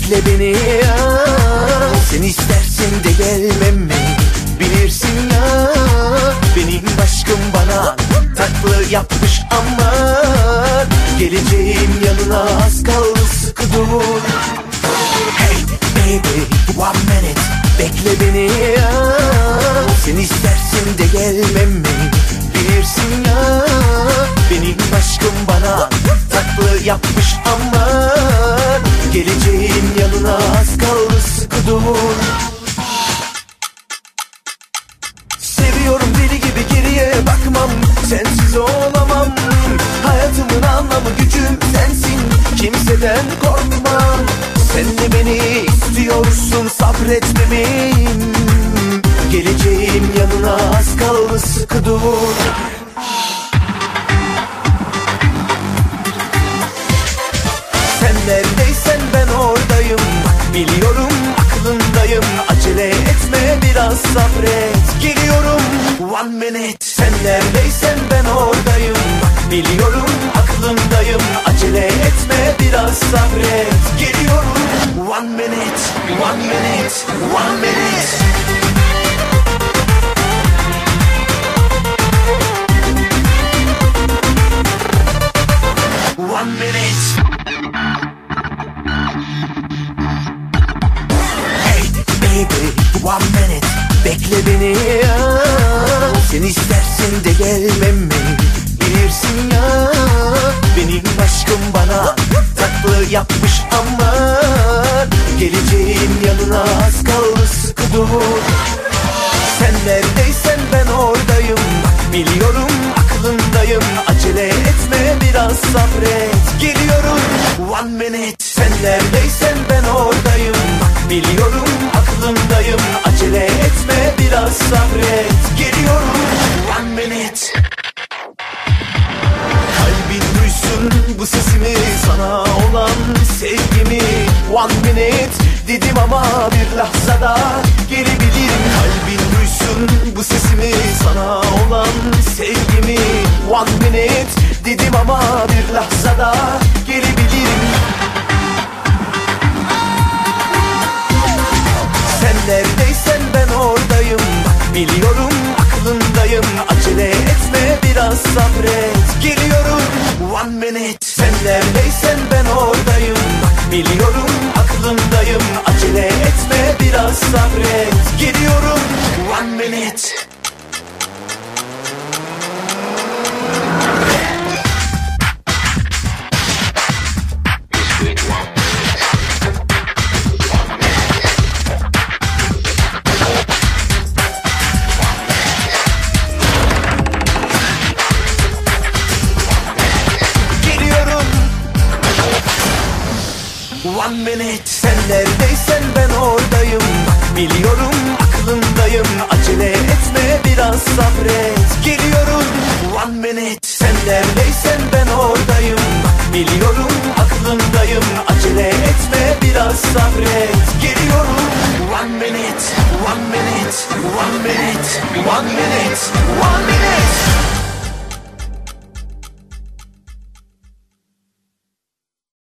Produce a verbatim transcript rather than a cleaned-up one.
bekle beni ya. Sen istersin de gelmem mi? Bilirsin ya, benim aşkım bana tatlı yapmış ama geleceğim yanına az kaldı, sıkı dur. Hey baby, one minute, bekle beni ya. Sen istersin de gelmem mi? Bilirsin ya, benim aşkım bana tatlı yapmış ama geleceğim yanına az kaldı, sıkı dur. Seviyorum deli gibi, geriye bakmam, sensiz olamam. Hayatımın anlamı, gücüm sensin, kimseden korkmam. Sen de beni istiyorsun, sabret bebeğim. Geleceğim yanına az kaldı, sıkı dur. Sen neredeysen ben oradayım, biliyorum aklındayım. Acele etme, biraz sabret, geliyorum. One minute. Sen neredeysen ben oradayım, biliyorum aklındayım. Acele etme, biraz sabret, geliyorum. One minute, one minute, one minute. One minute. Hey baby, one minute, bekle beni ya. Sen istersin de gelmem mi? Bilirsin ya, benim aşkım bana tatlı yapmış ama geleceğim yanına az kaldı, sıkı dur. Sen neredeysen ben oradayım, biliyorum aklındayım. Acele etme, biraz sabret, geliyorum. One minute. Sen neredeysen ben oradayım, biliyorum aklındayım. Acele etme, biraz sabret, geliyorum. One minute. Kalbin duysun bu sesimi, sana olan sevgimi. One minute dedim ama bir lahzada gelebilirim. Kalbin duysun bu sesimi, sana olan sevgimi. One minute dedim ama bir lahzada gelebilirim. Sen neredeysen ben oradayım, biliyorum aklındayım. Acele etme, biraz sabret, geliyorum. One minute. Sen neredeysen ben oradayım, biliyorum aklındayım. Acele etme, biraz sabret, geliyorum. One minute. One minute. Sen neredeysen ben oradayım, biliyorum aklındayım. Acele etme, biraz sabret, geliyorum. One minute. Sen neredeysen ben oradayım, biliyorum aklındayım. Acele etme, biraz sabret, geliyorum. One minute, one minute, one minute, one minute, one minute.